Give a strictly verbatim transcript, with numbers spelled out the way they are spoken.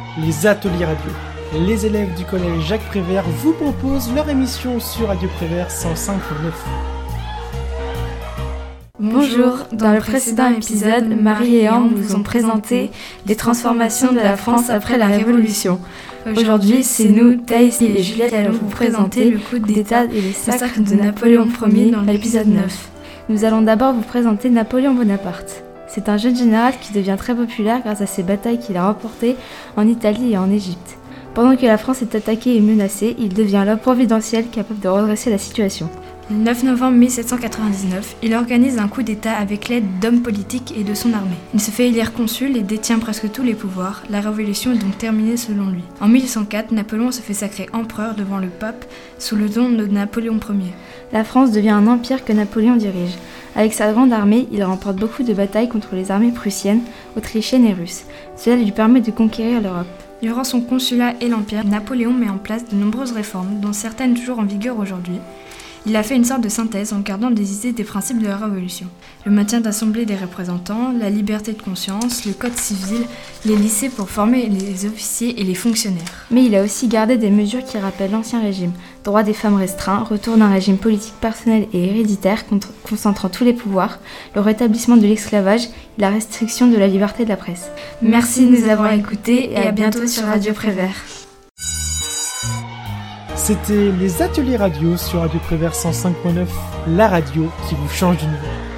les ateliers radio. Les élèves du collège Jacques Prévert vous proposent leur émission sur Radio Prévert cent cinq virgule neuf. Bonjour, dans le précédent épisode, Marie et Ambre vous ont présenté les transformations de la France après la Révolution. Aujourd'hui, c'est nous, Thaïs et Juliette, qui allons vous présenter le coup d'État et les sacres de Napoléon Ier dans l'épisode neuf. Nous allons d'abord vous présenter Napoléon Bonaparte. C'est un jeune général qui devient très populaire grâce à ses batailles qu'il a remportées en Italie et en Égypte. Pendant que la France est attaquée et menacée, il devient l'homme providentiel capable de redresser la situation. Le neuf novembre mille sept cent quatre-vingt-dix-neuf, il organise un coup d'État avec l'aide d'hommes politiques et de son armée. Il se fait élire consul et détient presque tous les pouvoirs. La révolution est donc terminée selon lui. En mille huit cent quatre, Napoléon se fait sacrer empereur devant le pape sous le nom de Napoléon Ier. La France devient un empire que Napoléon dirige. Avec sa grande armée, il remporte beaucoup de batailles contre les armées prussiennes, autrichiennes et russes. Cela lui permet de conquérir l'Europe. Durant son consulat et l'Empire, Napoléon met en place de nombreuses réformes, dont certaines toujours en vigueur aujourd'hui. Il a fait une sorte de synthèse en gardant des idées des principes de la Révolution. Le maintien d'assemblée des représentants, la liberté de conscience, le code civil, les lycées pour former les officiers et les fonctionnaires. Mais il a aussi gardé des mesures qui rappellent l'Ancien Régime. Droit des femmes restreint, retour d'un régime politique personnel et héréditaire concentrant tous les pouvoirs, le rétablissement de l'esclavage et la restriction de la liberté de la presse. Merci de nous avoir écoutés et à bientôt sur Radio Prévert. C'était les ateliers radio sur Radio Prévert cent cinq virgule neuf, la radio qui vous change d'univers.